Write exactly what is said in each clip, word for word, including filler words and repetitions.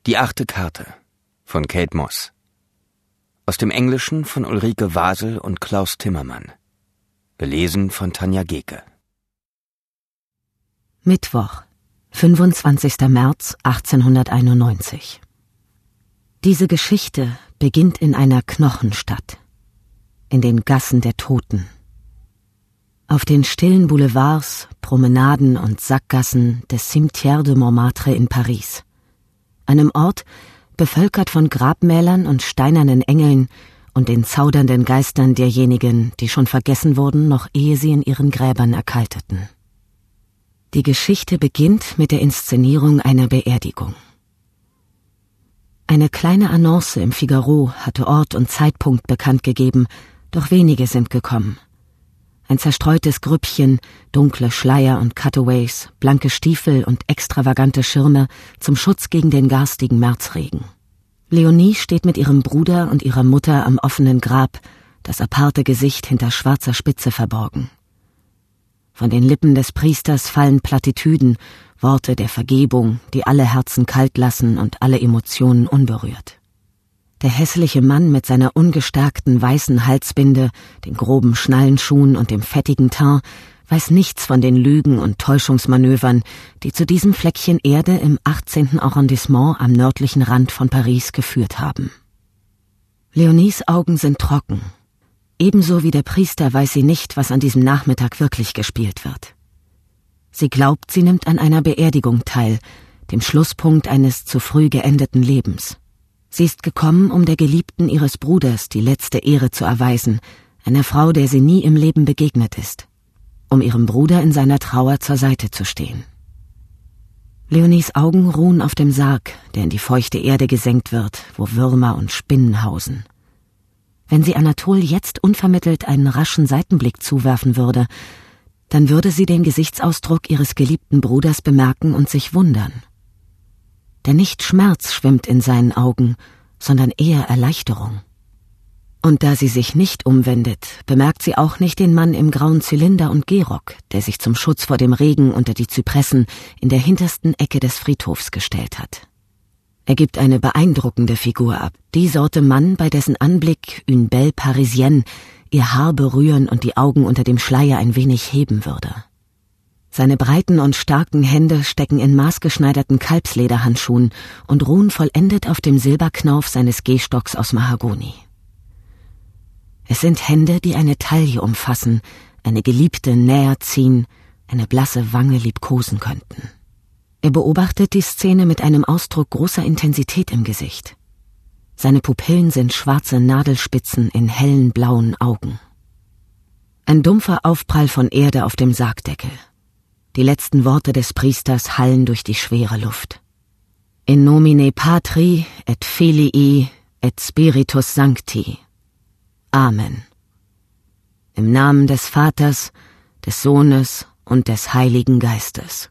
Die achte Karte von Kate Moss. Aus dem Englischen von Ulrike Wasel und Klaus Timmermann. Gelesen von Tanja Geke. Mittwoch, fünfundzwanzigster März achtzehnhunderteinundneunzig. Diese Geschichte beginnt in einer Knochenstadt, in den Gassen der Toten. Auf den stillen Boulevards, Promenaden und Sackgassen des Cimetière de Montmartre in Paris, einem Ort, bevölkert von Grabmälern und steinernen Engeln und den zaudernden Geistern derjenigen, die schon vergessen wurden, noch ehe sie in ihren Gräbern erkalteten. Die Geschichte beginnt mit der Inszenierung einer Beerdigung. Eine kleine Annonce im Figaro hatte Ort und Zeitpunkt bekannt gegeben, doch wenige sind gekommen. Ein zerstreutes Grüppchen, dunkle Schleier und Cutaways, blanke Stiefel und extravagante Schirme zum Schutz gegen den garstigen Märzregen. Leonie steht mit ihrem Bruder und ihrer Mutter am offenen Grab, das aparte Gesicht hinter schwarzer Spitze verborgen. Von den Lippen des Priesters fallen Plattitüden, Worte der Vergebung, die alle Herzen kalt lassen und alle Emotionen unberührt. Der hässliche Mann mit seiner ungestärkten weißen Halsbinde, den groben Schnallenschuhen und dem fettigen Teint weiß nichts von den Lügen und Täuschungsmanövern, die zu diesem Fleckchen Erde im achtzehnten Arrondissement am nördlichen Rand von Paris geführt haben. Leonies Augen sind trocken. Ebenso wie der Priester weiß sie nicht, was an diesem Nachmittag wirklich gespielt wird. Sie glaubt, sie nimmt an einer Beerdigung teil, dem Schlusspunkt eines zu früh geendeten Lebens. Sie ist gekommen, um der Geliebten ihres Bruders die letzte Ehre zu erweisen, einer Frau, der sie nie im Leben begegnet ist, um ihrem Bruder in seiner Trauer zur Seite zu stehen. Leonies Augen ruhen auf dem Sarg, der in die feuchte Erde gesenkt wird, wo Würmer und Spinnen hausen. Wenn sie Anatole jetzt unvermittelt einen raschen Seitenblick zuwerfen würde, dann würde sie den Gesichtsausdruck ihres geliebten Bruders bemerken und sich wundern. Denn nicht Schmerz schwimmt in seinen Augen, sondern eher Erleichterung. Und da sie sich nicht umwendet, bemerkt sie auch nicht den Mann im grauen Zylinder und Gehrock, der sich zum Schutz vor dem Regen unter die Zypressen in der hintersten Ecke des Friedhofs gestellt hat. Er gibt eine beeindruckende Figur ab, die Sorte Mann, bei dessen Anblick une belle Parisienne ihr Haar berühren und die Augen unter dem Schleier ein wenig heben würde. Seine breiten und starken Hände stecken in maßgeschneiderten Kalbslederhandschuhen und ruhen vollendet auf dem Silberknauf seines Gehstocks aus Mahagoni. Es sind Hände, die eine Taille umfassen, eine Geliebte näher ziehen, eine blasse Wange liebkosen könnten. Er beobachtet die Szene mit einem Ausdruck großer Intensität im Gesicht. Seine Pupillen sind schwarze Nadelspitzen in hellen blauen Augen. Ein dumpfer Aufprall von Erde auf dem Sargdeckel. Die letzten Worte des Priesters hallen durch die schwere Luft. In nomine Patri et Filii et Spiritus Sancti. Amen. Im Namen des Vaters, des Sohnes und des Heiligen Geistes.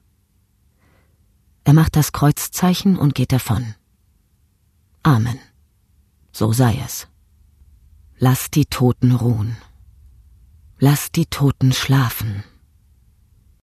Er macht das Kreuzzeichen und geht davon. Amen. So sei es. Lass die Toten ruhen. Lass die Toten schlafen.